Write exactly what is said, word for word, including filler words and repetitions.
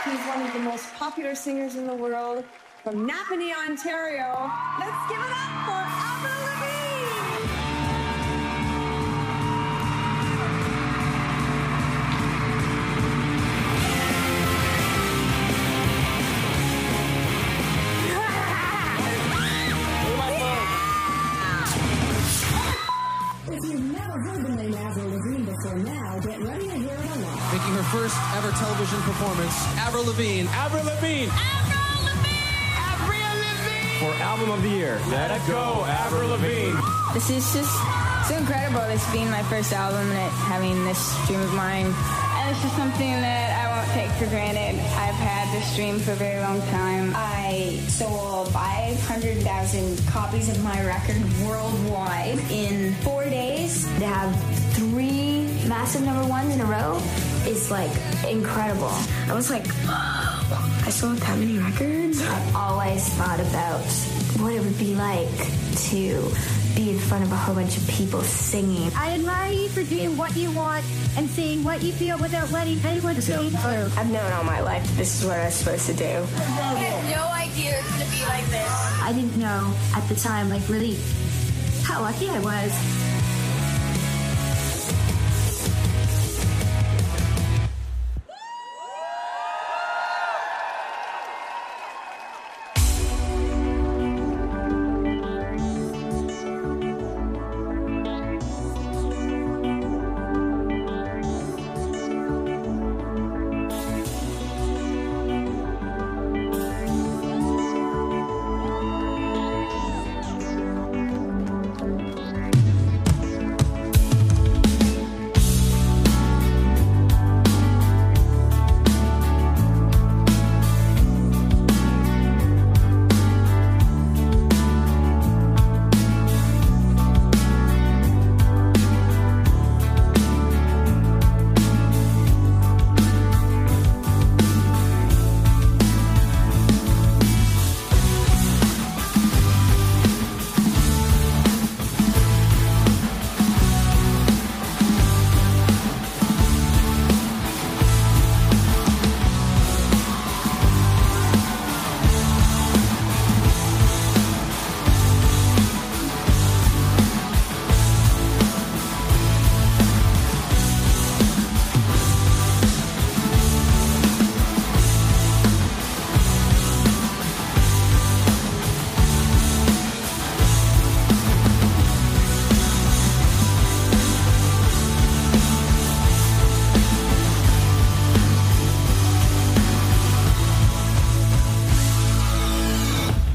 He's one of the most popular singers in the world from Napanee, Ontario. Let's give it up for Avril Lavigne! If you've never heard the name Avril Lavigne before now, get ready to hear it a lot. Making her first ever television performance, Avril Lavigne. Avril Lavigne. Avril Lavigne. Avril Lavigne. For Album of the Year, let it go, Avril Lavigne. This is just so incredible. This being my first album and it having this dream of mine. And it's just something that I won't take for granted. I've had this dream for a very long time. I sold five hundred thousand copies of my record worldwide in four days. To have three massive number ones in a row is like incredible. I was like, I sold that many records? I've always thought about what it would be like to be in front of a whole bunch of people singing. I admire you for doing what you want and saying what you feel without letting anyone say through. I've known all my life this is what I was supposed to do. I had no idea it was going to be like this. I didn't know at the time, like, really how lucky I was.